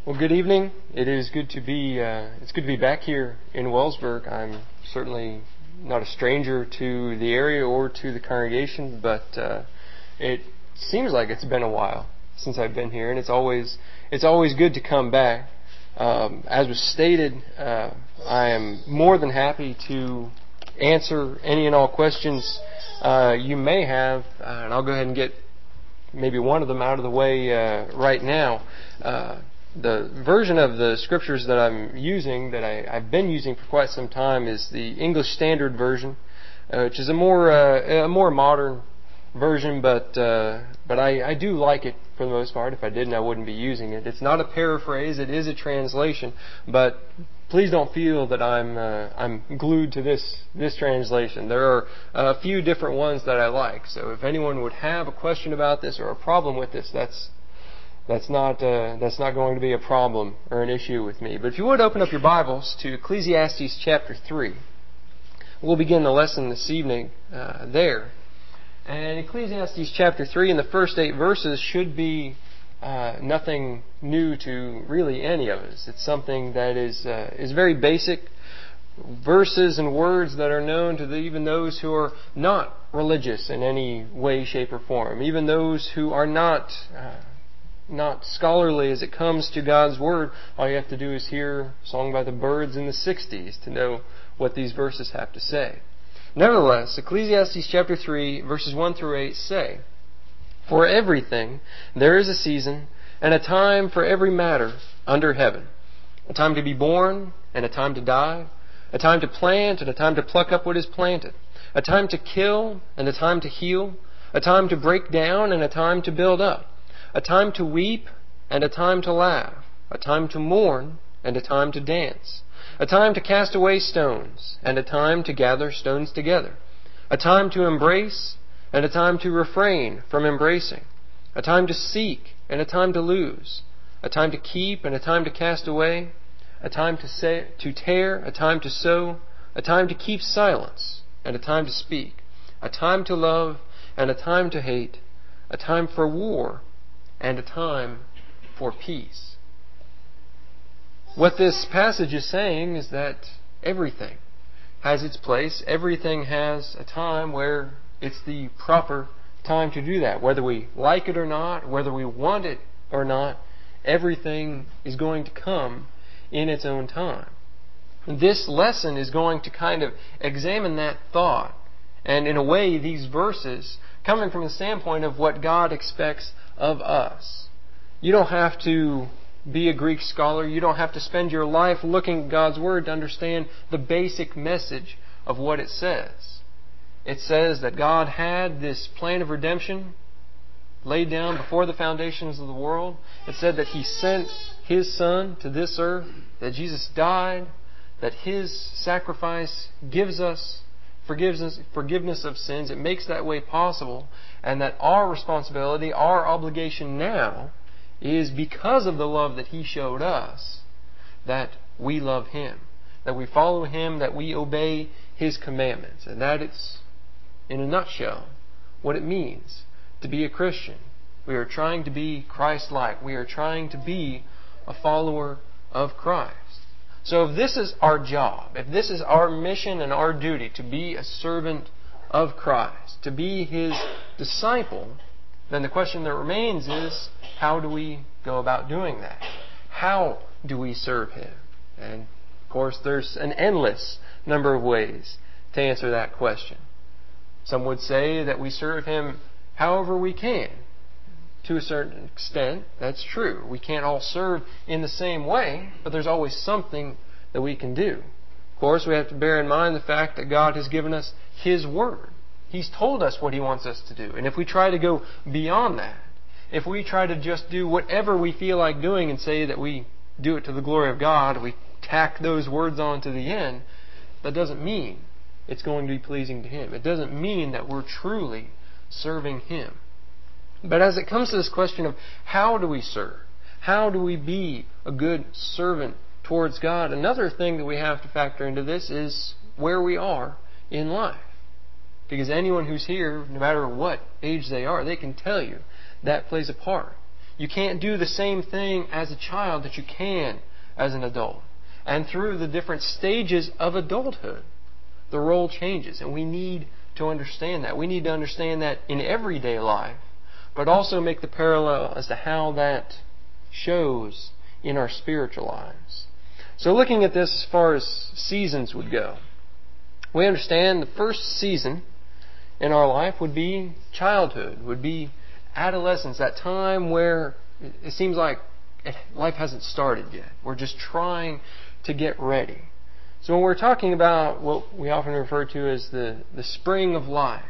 Well, good evening. It is good to be. It's good to be back here in Wellsburg. I'm certainly not a stranger to the area or to the congregation, but it seems like it's been a while since I've been here, and it's always good to come back. As was stated, I am more than happy to answer any and all questions you may have, and I'll go ahead and get maybe one of them out of the way right now. The version of the scriptures that I'm using, that I've been using for quite some time, is the English Standard Version, which is a more modern version, but I do like it for the most part. If I didn't, I wouldn't be using it. It's not a paraphrase; it is a translation. But please don't feel that I'm glued to this translation. There are a few different ones that I like. So if anyone would have a question about this or a problem with this, that's not going to be a problem or an issue with me. But if you would open up your Bibles to Ecclesiastes chapter 3, we'll begin the lesson this evening there. And Ecclesiastes chapter 3 in the first 8 verses should be nothing new to really any of us. It's something that is very basic, verses and words that are known to even those who are not religious in any way, shape, or form, even those who are not scholarly as it comes to God's Word. All you have to do is hear a song by the Byrds in the 60s to know what these verses have to say. Nevertheless, Ecclesiastes chapter 3, verses 1 through 8 say, "For everything there is a season, and a time for every matter under heaven. A time to be born, and a time to die. A time to plant, and a time to pluck up what is planted. A time to kill, and a time to heal. A time to break down, and a time to build up. A time to weep, and a time to laugh. A time to mourn, and a time to dance. A time to cast away stones, and a time to gather stones together. A time to embrace, and a time to refrain from embracing. A time to seek, and a time to lose. A time to keep, and a time to cast away. A time to tear, a time to sow. A time to keep silence, and a time to speak. A time to love, and a time to hate. A time for war, and a time for peace." What this passage is saying is that everything has its place. Everything has a time where it's the proper time to do that. Whether we like it or not, whether we want it or not, everything is going to come in its own time. This lesson is going to kind of examine that thought. And in a way, these verses, coming from the standpoint of what God expects of us. You don't have to be a Greek scholar. You don't have to spend your life looking at God's Word to understand the basic message of what it says. It says that God had this plan of redemption laid down before the foundations of the world. It said that He sent His Son to this earth, that Jesus died, that His sacrifice gives us forgiveness of sins. It makes that way possible, and that our responsibility, our obligation now, is because of the love that He showed us, that we love Him, that we follow Him, that we obey His commandments. And that it's, in a nutshell, what it means to be a Christian. We are trying to be Christ-like. We are trying to be a follower of Christ. So if this is our job, if this is our mission and our duty to be a servant of Christ, to be His disciple, then the question that remains is, how do we go about doing that? How do we serve Him? And of course, there's an endless number of ways to answer that question. Some would say that we serve Him however we can. To a certain extent, that's true. We can't all serve in the same way, but there's always something that we can do. Of course, we have to bear in mind the fact that God has given us His Word. He's told us what He wants us to do. And if we try to go beyond that, if we try to just do whatever we feel like doing and say that we do it to the glory of God, we tack those words on to the end, that doesn't mean it's going to be pleasing to Him. It doesn't mean that we're truly serving Him. But as it comes to this question of how do we serve? How do we be a good servant towards God? Another thing that we have to factor into this is where we are in life. Because anyone who's here, no matter what age they are, they can tell you that plays a part. You can't do the same thing as a child that you can as an adult. And through the different stages of adulthood, the role changes. And we need to understand that. We need to understand that in everyday life, but also make the parallel as to how that shows in our spiritual lives. So looking at this as far as seasons would go, we understand the first season in our life would be childhood, would be adolescence, that time where it seems like life hasn't started yet. We're just trying to get ready. So when we're talking about what we often refer to as the spring of life,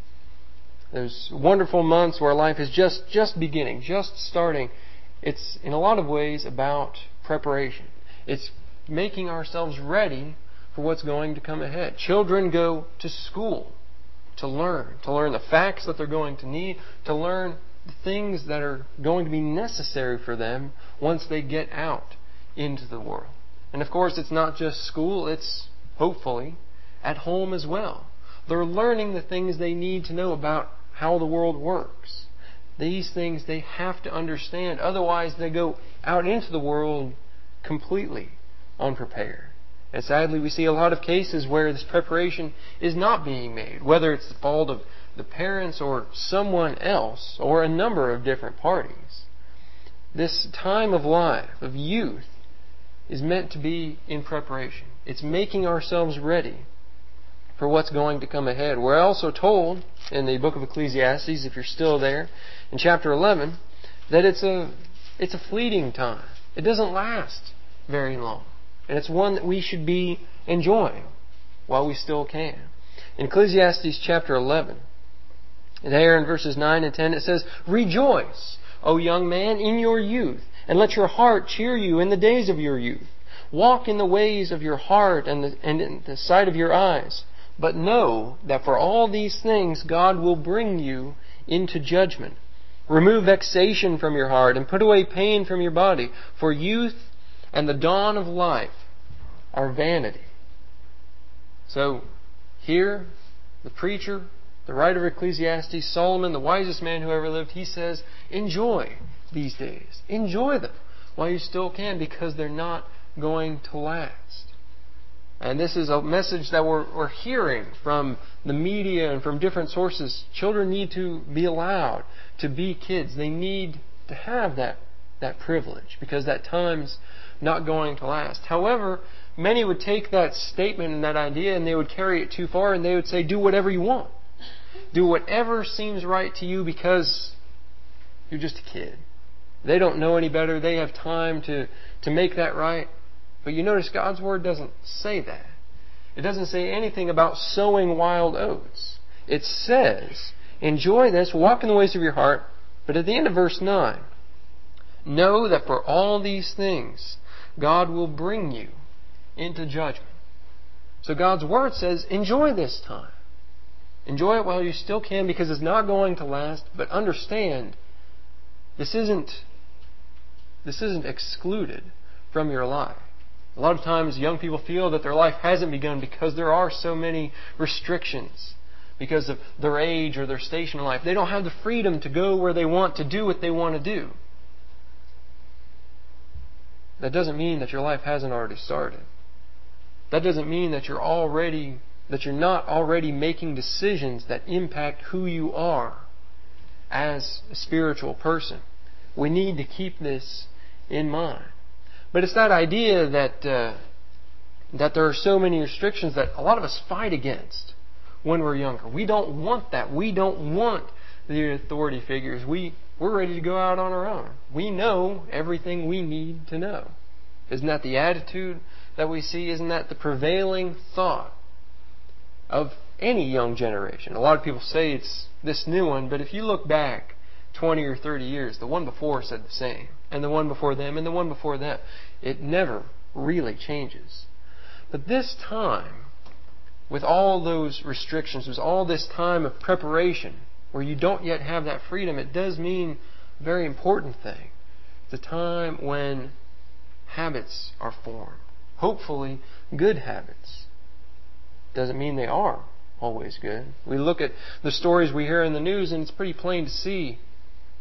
those wonderful months where life is just beginning, just starting, it's in a lot of ways about preparation. It's making ourselves ready for what's going to come ahead. Children go to school to learn the facts that they're going to need, to learn the things that are going to be necessary for them once they get out into the world. And of course, it's not just school, it's hopefully at home as well. They're learning the things they need to know about how the world works. These things they have to understand, otherwise they go out into the world completely unprepared. And sadly, we see a lot of cases where this preparation is not being made, whether it's the fault of the parents or someone else or a number of different parties. This time of life, of youth, is meant to be in preparation. It's making ourselves ready for what's going to come ahead. We're also told in the book of Ecclesiastes, if you're still there, in chapter 11, that it's a fleeting time. It doesn't last very long. And it's one that we should be enjoying while we still can. In Ecclesiastes chapter 11, and there in verses 9 and 10, it says, "Rejoice, O young man, in your youth, and let your heart cheer you in the days of your youth. Walk in the ways of your heart and in the sight of your eyes. But know that for all these things God will bring you into judgment. Remove vexation from your heart and put away pain from your body. For youth and the dawn of life are vanity." So here, the preacher, the writer of Ecclesiastes, Solomon, the wisest man who ever lived, he says, enjoy these days. Enjoy them while you still can, because they're not going to last. And this is a message that we're hearing from the media and from different sources. Children need to be allowed to be kids. They need to have that privilege, because that time's not going to last. However, many would take that statement and that idea and they would carry it too far, and they would say, do whatever you want. Do whatever seems right to you, because you're just a kid. They don't know any better. They have time to make that right. But you notice God's Word doesn't say that. It doesn't say anything about sowing wild oats. It says, enjoy this, walk in the ways of your heart. But at the end of verse 9, know that for all these things, God will bring you into judgment. So God's Word says, enjoy this time. Enjoy it while you still can, because it's not going to last. But understand, this isn't excluded from your life. A lot of times young people feel that their life hasn't begun because there are so many restrictions because of their age or their station in life. They don't have the freedom to go where they want, to do what they want to do. That doesn't mean that your life hasn't already started. That doesn't mean that you're not already making decisions that impact who you are as a spiritual person. We need to keep this in mind. But it's that idea that there are so many restrictions that a lot of us fight against when we're younger. We don't want that. We don't want the authority figures. We're ready to go out on our own. We know everything we need to know. Isn't that the attitude that we see? Isn't that the prevailing thought of any young generation? A lot of people say it's this new one, but if you look back 20 or 30 years, the one before said the same, and the one before them, and the one before them. It never really changes. But this time, with all those restrictions, with all this time of preparation, where you don't yet have that freedom, it does mean a very important thing. It's a time when habits are formed. Hopefully, good habits. Doesn't mean they are always good. We look at the stories we hear in the news, and it's pretty plain to see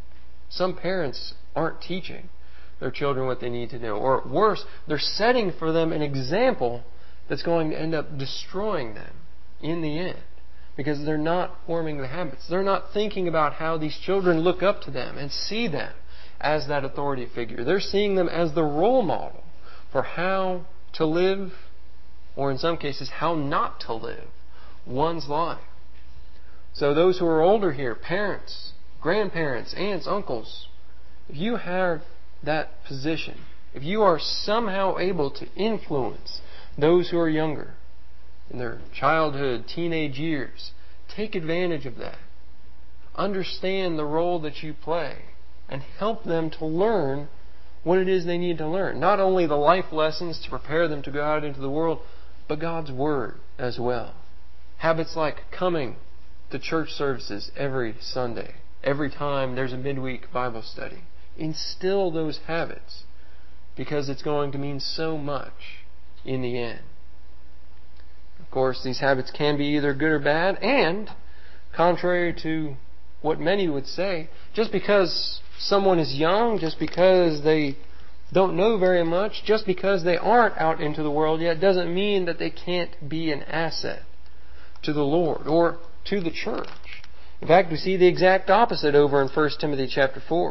Some parents aren't teaching their children what they need to know. Or worse, they're setting for them an example that's going to end up destroying them in the end. Because they're not forming the habits. They're not thinking about how these children look up to them and see them as that authority figure. They're seeing them as the role model for how to live, or in some cases, how not to live one's life. So those who are older here, parents, grandparents, aunts, uncles, if you have that position, if you are somehow able to influence those who are younger in their childhood, teenage years, take advantage of that. Understand the role that you play and help them to learn what it is they need to learn. Not only the life lessons to prepare them to go out into the world, but God's Word as well. Habits like coming to church services every Sunday, every time there's a midweek Bible study. Instill those habits because it's going to mean so much in the end. Of course, these habits can be either good or bad, and contrary to what many would say, just because someone is young, just because they don't know very much, just because they aren't out into the world yet, doesn't mean that they can't be an asset to the Lord or to the church. In fact, we see the exact opposite over in 1 Timothy chapter 4.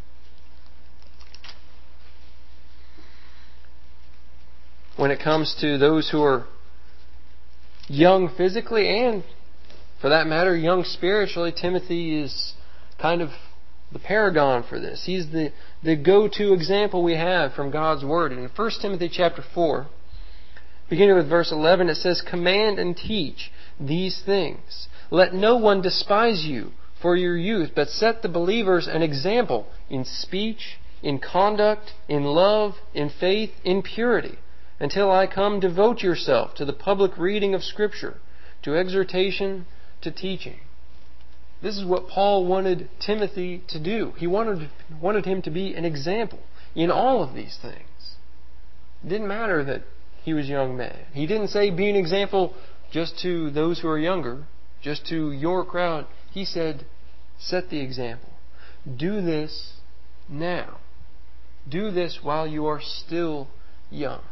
When it comes to those who are young physically and, for that matter, young spiritually, Timothy is kind of the paragon for this. He's the go-to example we have from God's Word. And in 1 Timothy chapter 4, beginning with verse 11, it says, "Command and teach these things. Let no one despise you for your youth, but set the believers an example in speech, in conduct, in love, in faith, in purity. Until I come, devote yourself to the public reading of Scripture, to exhortation, to teaching." This is what Paul wanted Timothy to do. He wanted him to be an example in all of these things. It didn't matter that he was a young man. He didn't say be an example just to those who are younger, just to your crowd. He said, set the example. Do this now. Do this while you are still young.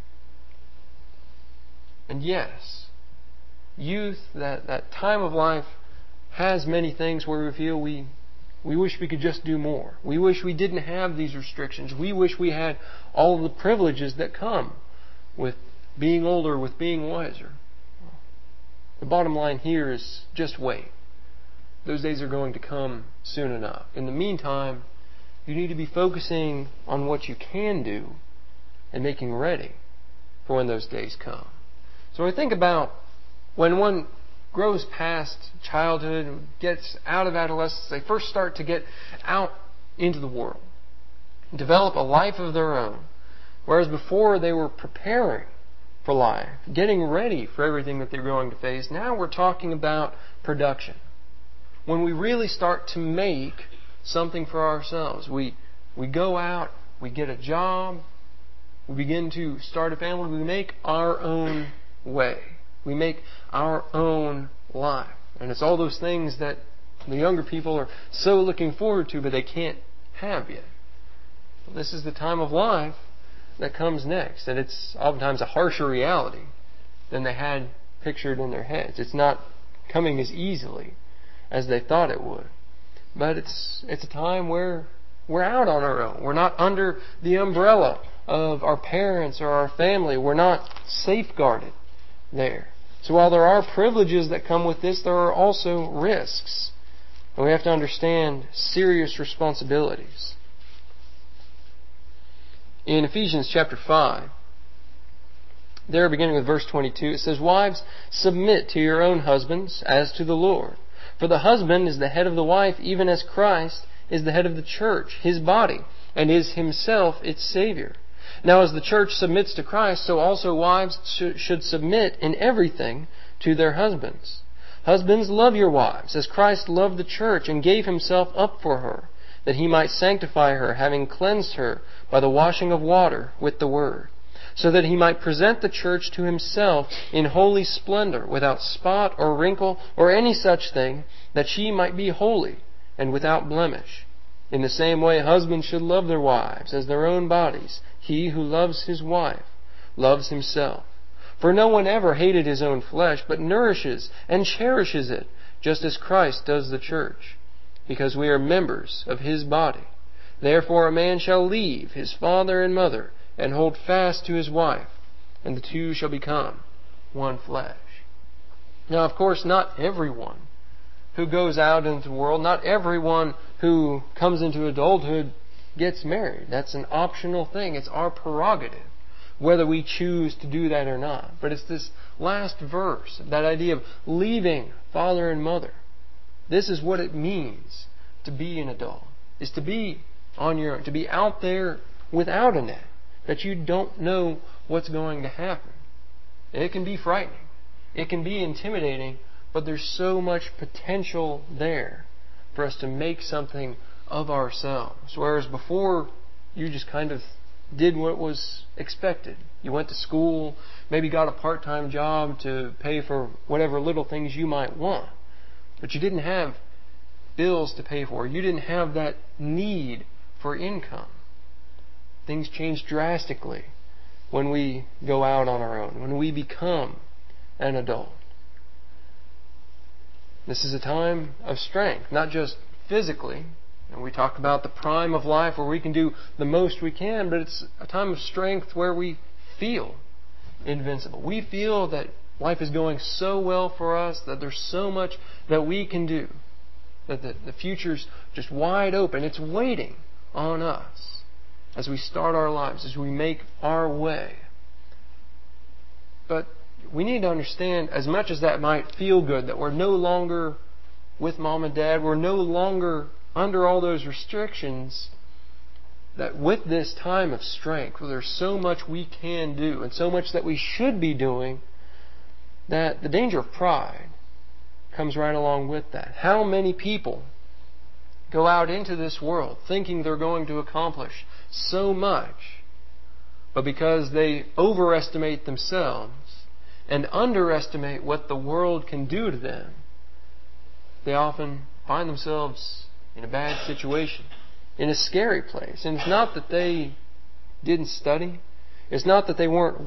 And yes, youth, that time of life, has many things where we feel we wish we could just do more. We wish we didn't have these restrictions. We wish we had all of the privileges that come with being older, with being wiser. The bottom line here is just wait. Those days are going to come soon enough. In the meantime, you need to be focusing on what you can do and making ready for when those days come. So I think about when one grows past childhood and gets out of adolescence, they first start to get out into the world, develop a life of their own. Whereas before they were preparing for life, getting ready for everything that they're going to face. Now we're talking about production. When we really start to make something for ourselves, we go out, we get a job, we begin to start a family, we make our own way. We make our own life. And it's all those things that the younger people are so looking forward to, but they can't have yet. This is the time of life that comes next. And it's oftentimes a harsher reality than they had pictured in their heads. It's not coming as easily as they thought it would. But it's a time where we're out on our own. We're not under the umbrella of our parents or our family. We're not safeguarded there. So while there are privileges that come with this, there are also risks. And we have to understand serious responsibilities. In Ephesians chapter 5, there beginning with verse 22, it says, "Wives, submit to your own husbands as to the Lord. For the husband is the head of the wife, even as Christ is the head of the church, His body, and is Himself its Savior. Now as the church submits to Christ, so also wives should submit in everything to their husbands. Husbands, love your wives, as Christ loved the church and gave Himself up for her, that He might sanctify her, having cleansed her by the washing of water with the word, so that He might present the church to Himself in holy splendor, without spot or wrinkle or any such thing, that she might be holy and without blemish. In the same way, husbands should love their wives as their own bodies. He who loves his wife loves himself. For no one ever hated his own flesh, but nourishes and cherishes it, just as Christ does the church, because we are members of his body. Therefore a man shall leave his father and mother, and hold fast to his wife, and the two shall become one flesh. Now, of course, not everyone who goes out into the world, not everyone who comes into adulthood gets married. That's an optional thing. It's our prerogative whether we choose to do that or not. But it's this last verse, that idea of leaving father and mother. This is what it means to be an adult, is to be on your own, to be out there without a net, that you don't know what's going to happen. And it can be frightening. It can be intimidating, but there's so much potential there for us to make something of ourselves. Whereas before, you just kind of did what was expected. You went to school, maybe got a part-time job to pay for whatever little things you might want. But you didn't have bills to pay for. You didn't have that need for income. Things change drastically when we go out on our own, when we become an adult. This is a time of strength, not just physically. And we talk about the prime of life where we can do the most we can, but it's a time of strength where we feel invincible. We feel that life is going so well for us, that there's so much that we can do, that the future's just wide open. It's waiting on us as we start our lives, as we make our way. But we need to understand, as much as that might feel good, that we're no longer with mom and dad, we're no longer under all those restrictions, that with this time of strength, where there's so much we can do and so much that we should be doing, that the danger of pride comes right along with that. How many people go out into this world thinking they're going to accomplish so much, but because they overestimate themselves and underestimate what the world can do to them, they often find themselves in a bad situation, in a scary place. And it's not that they didn't study. It's not that they weren't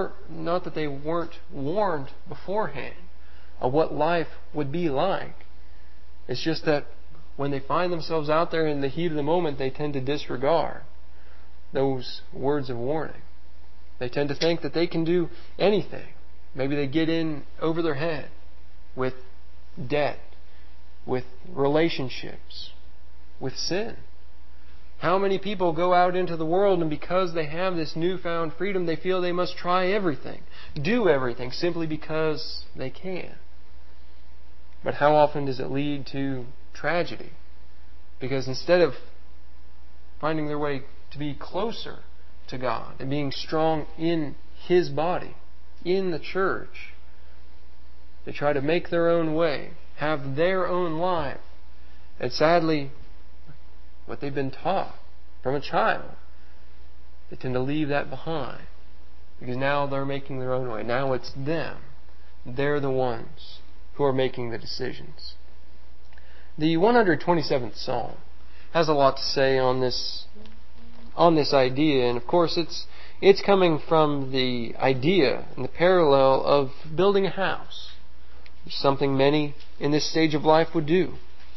warned beforehand of what life would be like. It's just that when they find themselves out there in the heat of the moment, they tend to disregard those words of warning. They tend to think that they can do anything. Maybe they get in over their head with debt, with relationships, with sin. How many people go out into the world, and because they have this newfound freedom, they feel they must try everything, do everything, simply because they can. But how often does it lead to tragedy? Because instead of finding their way to be closer to God and being strong in His body, in the church, they try to make their own way, have their own life, and sadly, what they've been taught from a child, they tend to leave that behind. Because now they're making their own way. Now it's them. They're the ones who are making the decisions. The 127th Psalm has a lot to say on this idea. And of course it's coming from the idea and the parallel of building a house. Something many in this stage of life would do.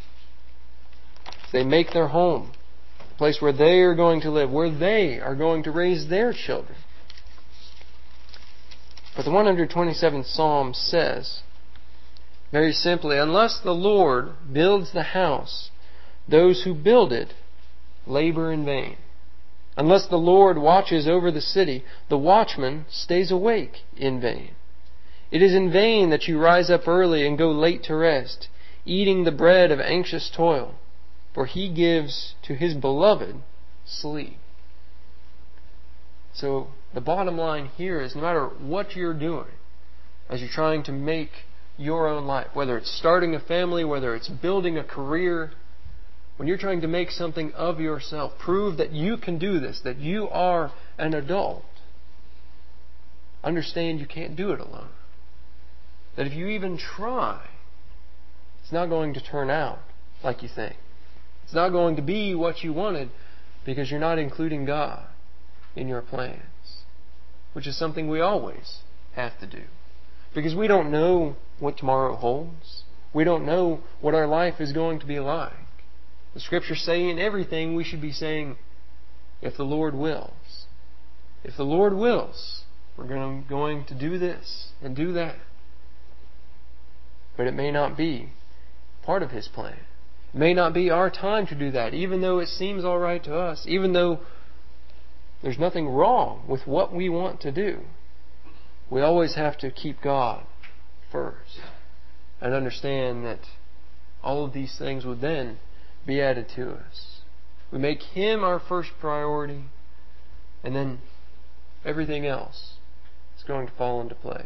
They make their home a place where they are going to live, where they are going to raise their children. But the 127th Psalm says, very simply, unless the Lord builds the house, those who build it labor in vain. Unless the Lord watches over the city, the watchman stays awake in vain. It is in vain that you rise up early and go late to rest, eating the bread of anxious toil, for He gives to His beloved sleep. So the bottom line here is, no matter what you're doing as you're trying to make your own life, whether it's starting a family, whether it's building a career, when you're trying to make something of yourself, prove that you can do this, that you are an adult, understand you can't do it alone. That if you even try, it's not going to turn out like you think. It's not going to be what you wanted because you're not including God in your plans, which is something we always have to do. Because we don't know what tomorrow holds. We don't know what our life is going to be like. The Scriptures say in everything we should be saying, if the Lord wills. If the Lord wills, we're going to do this and do that. But it may not be part of His plan. It may not be our time to do that, even though it seems all right to us, even though there's nothing wrong with what we want to do. We always have to keep God first and understand that all of these things would then be added to us. We make Him our first priority, and then everything else is going to fall into place.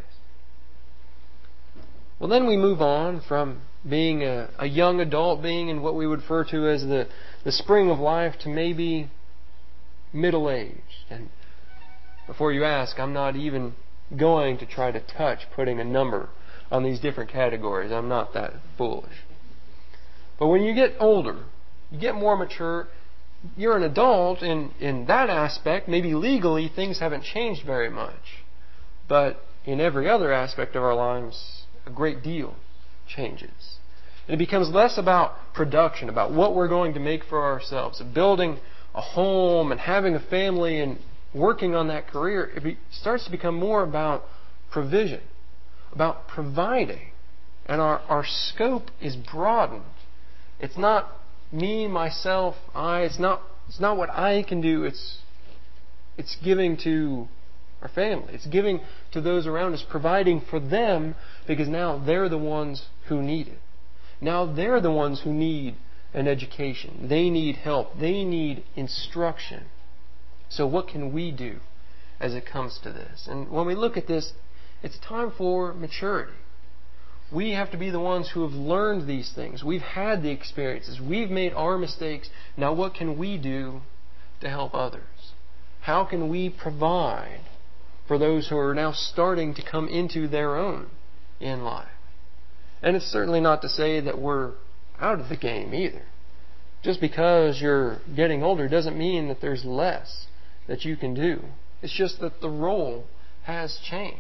Well, then we move on from being a young adult, being in what we would refer to as the spring of life, to maybe middle-aged. And before you ask, I'm not even going to try to touch putting a number on these different categories. I'm not that foolish. But when you get older, you get more mature, you're an adult in that aspect. Maybe legally things haven't changed very much. But in every other aspect of our lives, a great deal changes. And it becomes less about production, about what we're going to make for ourselves, of building a home and having a family and working on that career. It starts to become more about provision, about providing. And our scope is broadened. It's not me, myself, I. It's not what I can do. It's giving to our family. It's giving to those around us, providing for them, because now they're the ones who need it. Now they're the ones who need an education. They need help. They need instruction. So what can we do as it comes to this? And when we look at this, it's time for maturity. We have to be the ones who have learned these things. We've had the experiences. We've made our mistakes. Now what can we do to help others? How can we provide for those who are now starting to come into their own in life? And it's certainly not to say that we're out of the game either. Just because you're getting older doesn't mean that there's less that you can do. It's just that the role has changed.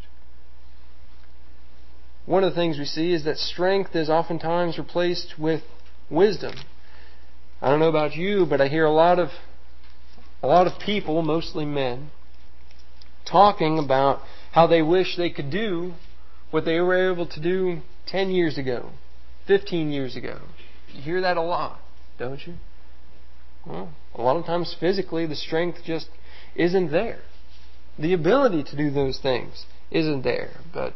One of the things we see is that strength is oftentimes replaced with wisdom. I don't know about you, but I hear a lot of people, mostly men, talking about how they wish they could do what they were able to do 10 years ago, 15 years ago. You hear that a lot, don't you? Well, a lot of times physically the strength just isn't there. The ability to do those things isn't there. But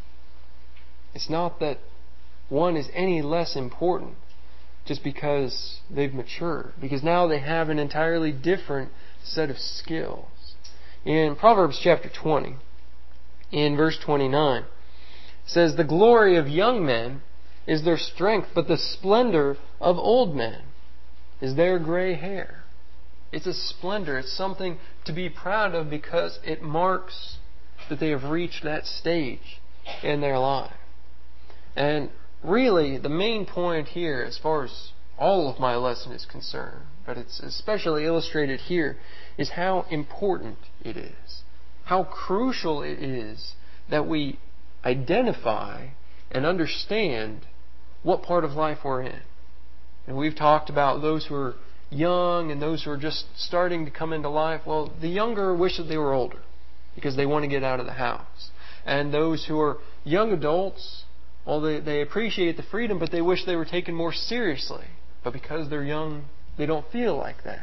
it's not that one is any less important just because they've matured. Because now they have an entirely different set of skills. In Proverbs chapter 20, in verse 29, it says, "The glory of young men is their strength, but the splendor of old men is their gray hair." It's a splendor. It's something to be proud of because it marks that they have reached that stage in their life. And really, the main point here, as far as all of my lesson is concerned, but it's especially illustrated here, is how important it is. How crucial it is that we identify and understand what part of life we're in. And we've talked about those who are young and those who are just starting to come into life. Well, the younger wish that they were older because they want to get out of the house. And those who are young adults, well, they appreciate the freedom, but they wish they were taken more seriously. But because they're young, they don't feel like that.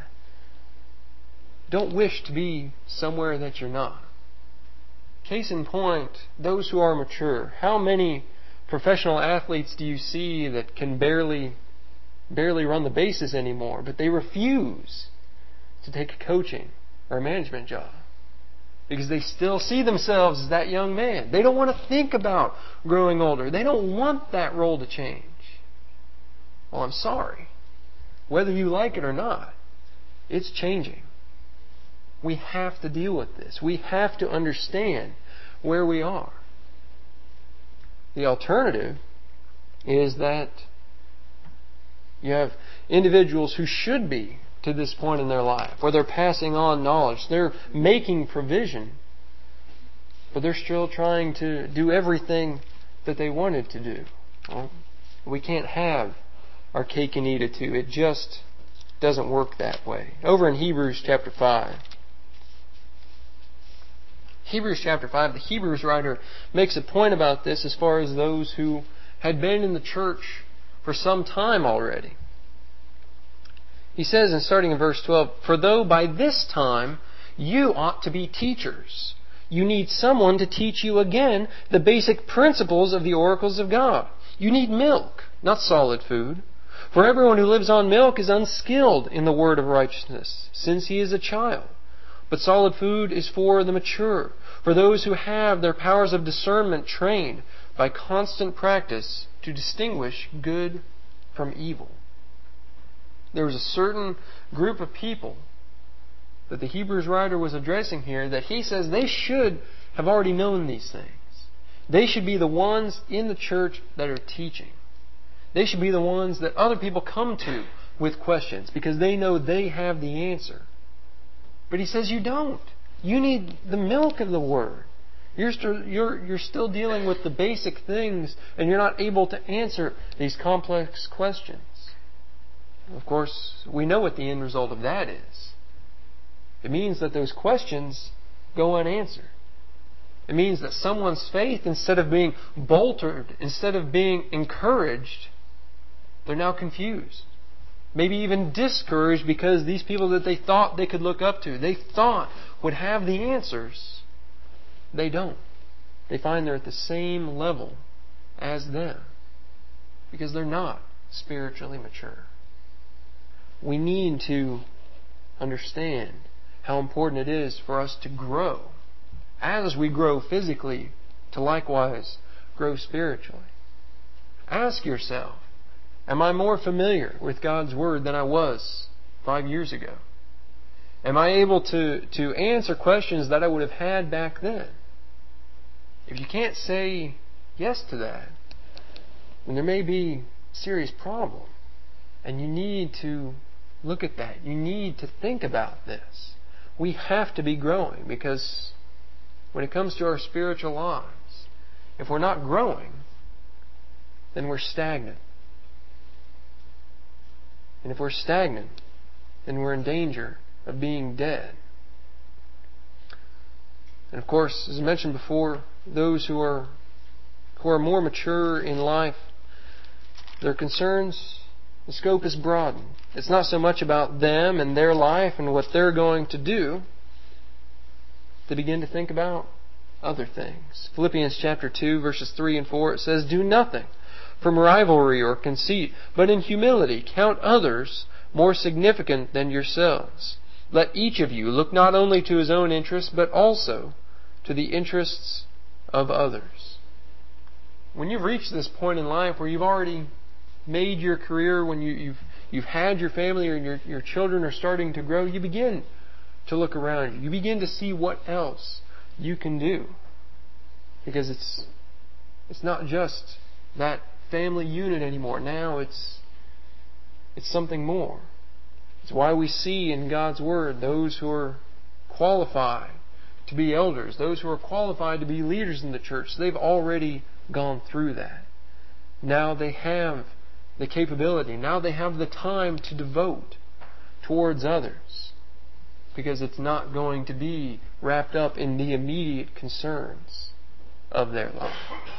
Don't wish to be somewhere that you're not. Case in point, those who are mature. How many professional athletes do you see that can barely run the bases anymore, but they refuse to take a coaching or a management job? Because they still see themselves as that young man. They don't want to think about growing older. They don't want that role to change. Well, I'm sorry. Whether you like it or not, it's changing. We have to deal with this. We have to understand where we are. The alternative is that you have individuals who should be to this point in their life, where they're passing on knowledge. They're making provision, but they're still trying to do everything that they wanted to do. Well, we can't have our cake and eat it too. It just doesn't work that way. Over in Hebrews chapter 5. Hebrews chapter 5, the Hebrews writer makes a point about this as far as those who had been in the church for some time already. He says, and starting in verse 12, "For though by this time you ought to be teachers, you need someone to teach you again the basic principles of the oracles of God. You need milk, not solid food. For everyone who lives on milk is unskilled in the word of righteousness, since he is a child. But solid food is for the mature, for those who have their powers of discernment trained by constant practice to distinguish good from evil." There was a certain group of people that the Hebrews writer was addressing here that he says they should have already known these things. They should be the ones in the church that are teaching. They should be the ones that other people come to with questions because they know they have the answer. But he says you don't. You need the milk of the Word. You're still dealing with the basic things and you're not able to answer these complex questions. Of course, we know what the end result of that is. It means that those questions go unanswered. It means that someone's faith, instead of being bolstered, instead of being encouraged, they're now confused. Maybe even discouraged because these people that they thought they could look up to, they thought would have the answers, they don't. They find they're at the same level as them because they're not spiritually mature. We need to understand how important it is for us to grow as we grow physically, to likewise grow spiritually. Ask yourself, am I more familiar with God's Word than I was 5 years ago? Am I able to answer questions that I would have had back then? If you can't say yes to that, then there may be a serious problem. And you need to look at that. You need to think about this. We have to be growing because when it comes to our spiritual lives, if we're not growing, then we're stagnant. And if we're stagnant, then we're in danger of being dead. And of course, as I mentioned before, those who are more mature in life, their concerns, the scope is broadened. It's not so much about them and their life and what they're going to do. They begin to think about other things. Philippians chapter 2, verses 3 and 4, it says, "Do nothing from rivalry or conceit, but in humility count others more significant than yourselves. Let each of you look not only to his own interests, but also to the interests of others." When you've reached this point in life where you've already made your career, when you've had your family or your children are starting to grow, you begin to look around you. You begin to see what else you can do. Because it's not just that family unit anymore. Now it's something more. It's why we see in God's Word those who are qualified to be elders, those who are qualified to be leaders in the church. They've already gone through that. Now they have the capability. Now they have the time to devote towards others. Because it's not going to be wrapped up in the immediate concerns of their life.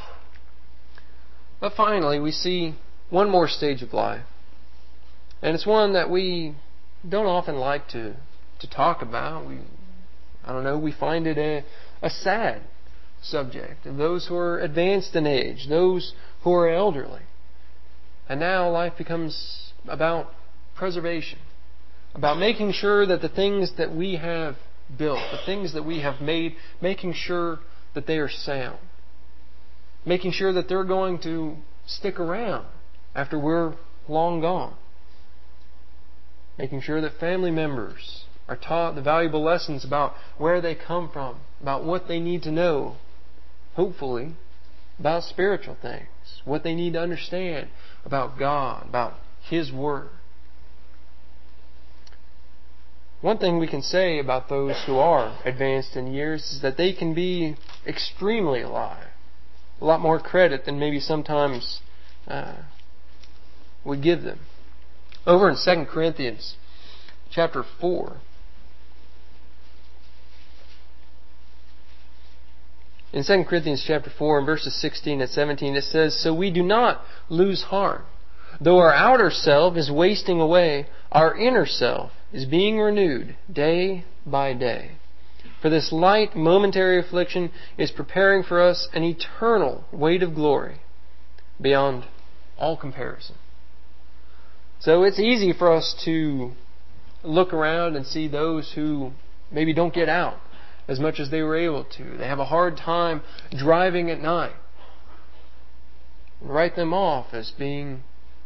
But finally, we see one more stage of life. And it's one that we don't often like to talk about. We find it a sad subject. And those who are advanced in age, those who are elderly. And now life becomes about preservation. About making sure that the things that we have built, the things that we have made, making sure that they are sound. Making sure that they're going to stick around after we're long gone. Making sure that family members are taught the valuable lessons about where they come from, about what they need to know, hopefully, about spiritual things, what they need to understand about God, about His Word. One thing we can say about those who are advanced in years is that they can be extremely alive. A lot more credit than maybe sometimes we give them. Over in 2 Corinthians chapter 4, in 2 Corinthians chapter 4, in verses 16 and 17, it says, "So we do not lose heart. Though our outer self is wasting away, our inner self is being renewed day by day. For this light, momentary affliction is preparing for us an eternal weight of glory beyond all comparison." So it's easy for us to look around and see those who maybe don't get out as much as they were able to. They have a hard time driving at night. And write them off as being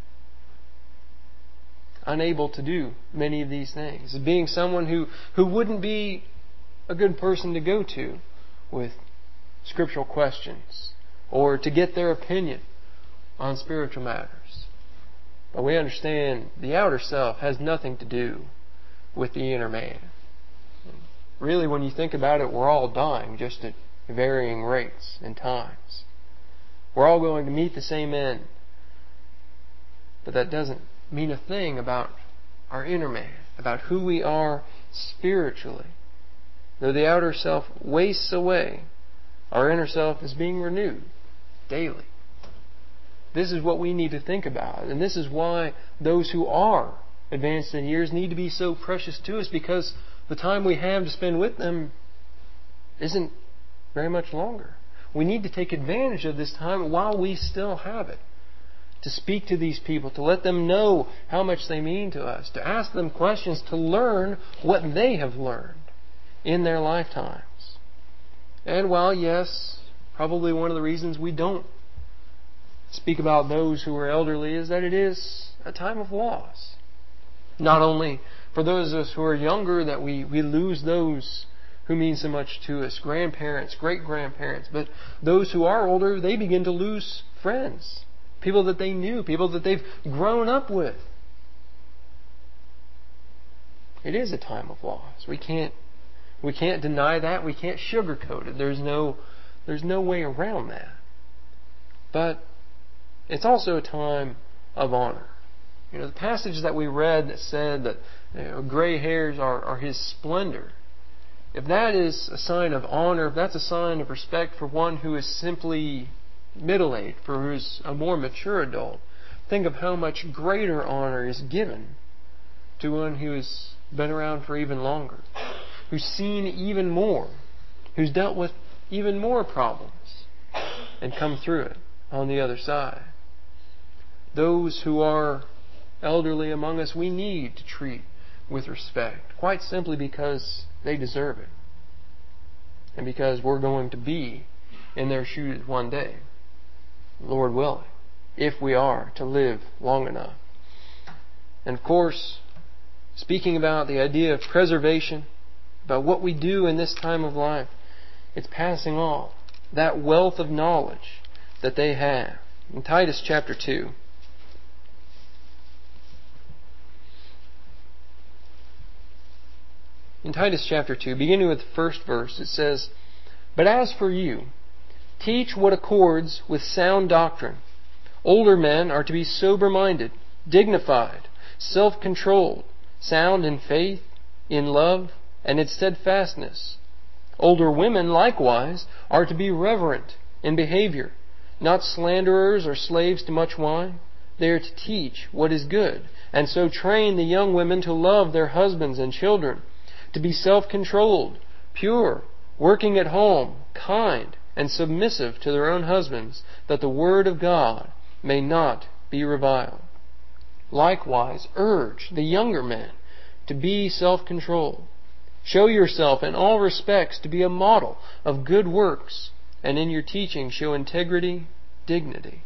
unable to do many of these things. As being someone who wouldn't be a good person to go to with scriptural questions or to get their opinion on spiritual matters. But we understand the outer self has nothing to do with the inner man. Really, when you think about it, we're all dying, just at varying rates and times. We're all going to meet the same end. But that doesn't mean a thing about our inner man, about who we are spiritually. Though the outer self wastes away, our inner self is being renewed daily. This is what we need to think about. And this is why those who are advanced in years need to be so precious to us, because the time we have to spend with them isn't very much longer. We need to take advantage of this time while we still have it. To speak to these people, to let them know how much they mean to us, to ask them questions, to learn what they have learned in their lifetimes. And while, yes, probably one of the reasons we don't speak about those who are elderly is that it is a time of loss. Not only for those of us who are younger that we lose those who mean so much to us, grandparents, great-grandparents, but those who are older, they begin to lose friends. People that they knew, people that they've grown up with. It is a time of loss. We can't deny that. We can't sugarcoat it. There's no way around that. But it's also a time of honor. The passage that we read that said that gray hairs are his splendor. If that is a sign of honor, if that's a sign of respect for one who is simply middle-aged, for who's a more mature adult, think of how much greater honor is given to one who has been around for even longer, who's seen even more, who's dealt with even more problems and come through it on the other side. Those who are elderly among us, we need to treat with respect, quite simply because they deserve it, and because we're going to be in their shoes one day, Lord willing, if we are to live long enough. And of course, speaking about the idea of preservation, about what we do in this time of life, it's passing on that wealth of knowledge that they have. In Titus chapter 2, beginning with the first verse, it says, "But as for you, teach what accords with sound doctrine. Older men are to be sober-minded, dignified, self-controlled, sound in faith, in love, and in steadfastness. Older women likewise are to be reverent in behavior, not slanderers or slaves to much wine. They are to teach what is good, and so train the young women to love their husbands and children, to be self-controlled, pure, working at home, kind, and submissive to their own husbands, that the word of God may not be reviled. Likewise, urge the younger men to be self-controlled. Show yourself in all respects to be a model of good works, and in your teaching show integrity, dignity."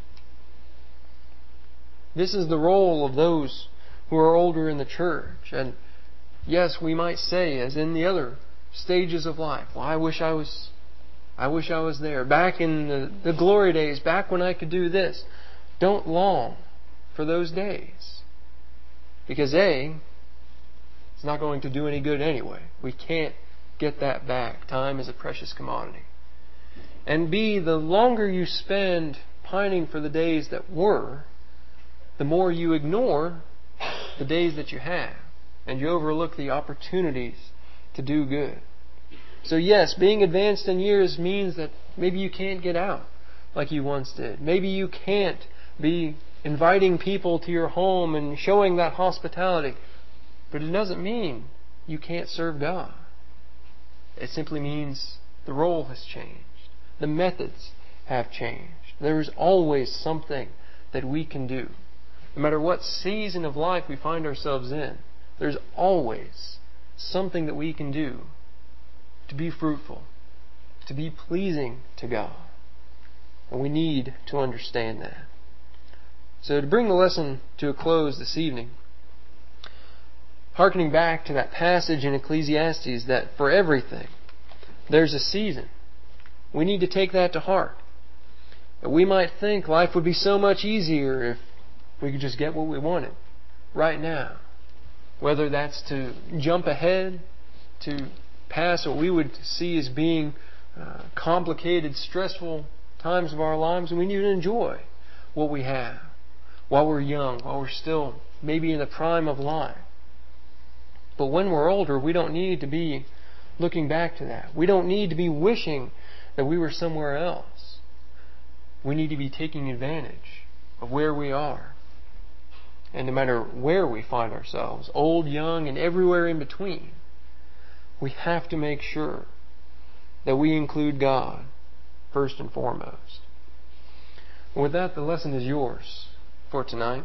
This is the role of those who are older in the church. And yes, we might say, as in the other stages of life, well, I wish I was there. Back in the glory days, back when I could do this. Don't long for those days. Because A, It's not going to do any good anyway. We can't get that back. Time is a precious commodity. And B, the longer you spend pining for the days that were, the more you ignore the days that you have. And you overlook the opportunities to do good. So yes, being advanced in years means that maybe you can't get out like you once did. Maybe you can't be inviting people to your home and showing that hospitality. But it doesn't mean you can't serve God. It simply means the role has changed. The methods have changed. There is always something that we can do. No matter what season of life we find ourselves in, there's always something that we can do to be fruitful, to be pleasing to God. And we need to understand that. So to bring the lesson to a close this evening, hearkening back to that passage in Ecclesiastes that for everything there's a season. We need to take that to heart. We might think life would be so much easier if we could just get what we wanted right now. Whether that's to jump ahead, to pass what we would see as being complicated, stressful times of our lives, and we need to enjoy what we have while we're young, while we're still maybe in the prime of life. But when we're older, we don't need to be looking back to that. We don't need to be wishing that we were somewhere else. We need to be taking advantage of where we are. And no matter where we find ourselves, old, young, and everywhere in between, we have to make sure that we include God first and foremost. And with that, the lesson is yours for tonight.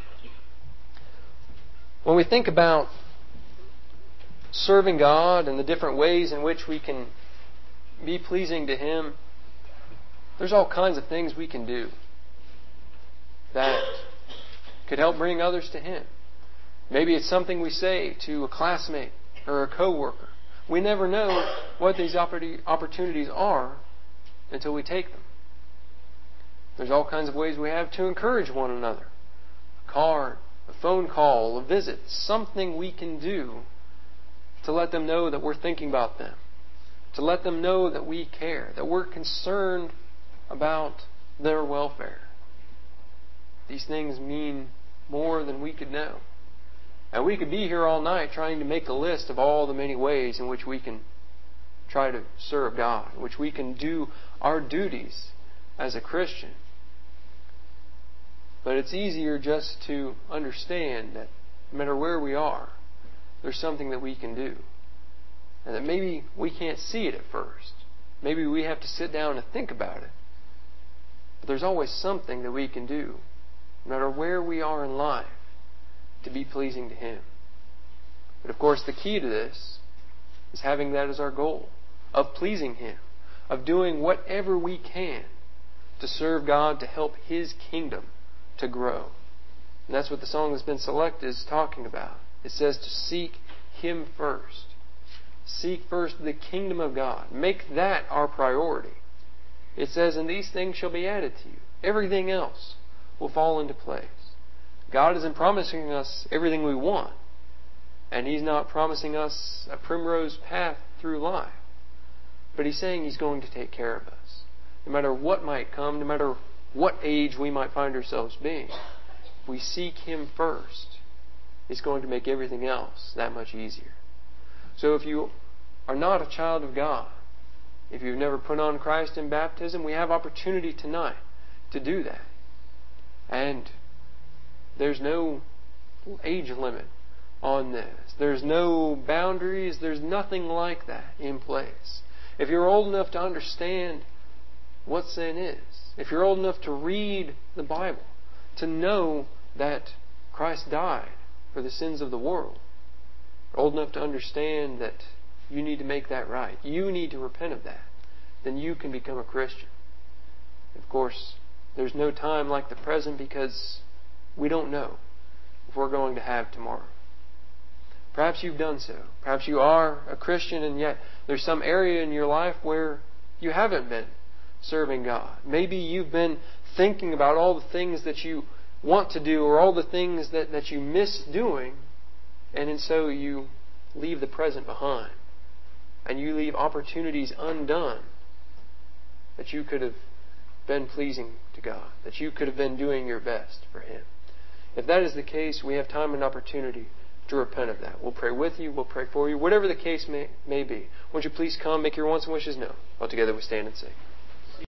When we think about serving God and the different ways in which we can be pleasing to Him, there's all kinds of things we can do that could help bring others to Him. Maybe it's something we say to a classmate or a coworker. We never know what these opportunities are until we take them. There's all kinds of ways we have to encourage one another. A card, a phone call, a visit, something we can do to let them know that we're thinking about them, to let them know that we care, that we're concerned about their welfare. These things mean more than we could know. And we could be here all night trying to make a list of all the many ways in which we can try to serve God, in which we can do our duties as a Christian. But it's easier just to understand that no matter where we are, there's something that we can do. And that maybe we can't see it at first. Maybe we have to sit down and think about it. But there's always something that we can do, no matter where we are in life, to be pleasing to Him. But of course, the key to this is having that as our goal, of pleasing Him, of doing whatever we can to serve God, to help His kingdom to grow. And that's what the song that's been selected is talking about. It says to seek Him first. Seek first the kingdom of God. Make that our priority. It says, and these things shall be added to you. Everything else will fall into place. God isn't promising us everything we want. And He's not promising us a primrose path through life. But He's saying He's going to take care of us. No matter what might come, no matter what age we might find ourselves being, if we seek Him first, it's going to make everything else that much easier. So if you are not a child of God, if you've never put on Christ in baptism, we have opportunity tonight to do that. And there's no age limit on this. There's no boundaries. There's nothing like that in place. If you're old enough to understand what sin is, if you're old enough to read the Bible, to know that Christ died for the sins of the world, old enough to understand that you need to make that right, you need to repent of that, then you can become a Christian. Of course, there's no time like the present because we don't know if we're going to have tomorrow. Perhaps you've done so. Perhaps you are a Christian and yet there's some area in your life where you haven't been serving God. Maybe you've been thinking about all the things that you want to do or all the things that you miss doing, and so you leave the present behind and you leave opportunities undone that you could have been pleasing to God, that you could have been doing your best for Him. If that is the case, we have time and opportunity to repent of that. We'll pray with you, we'll pray for you, whatever the case may be. Won't you please come, make your wants and wishes known. All together we stand and sing.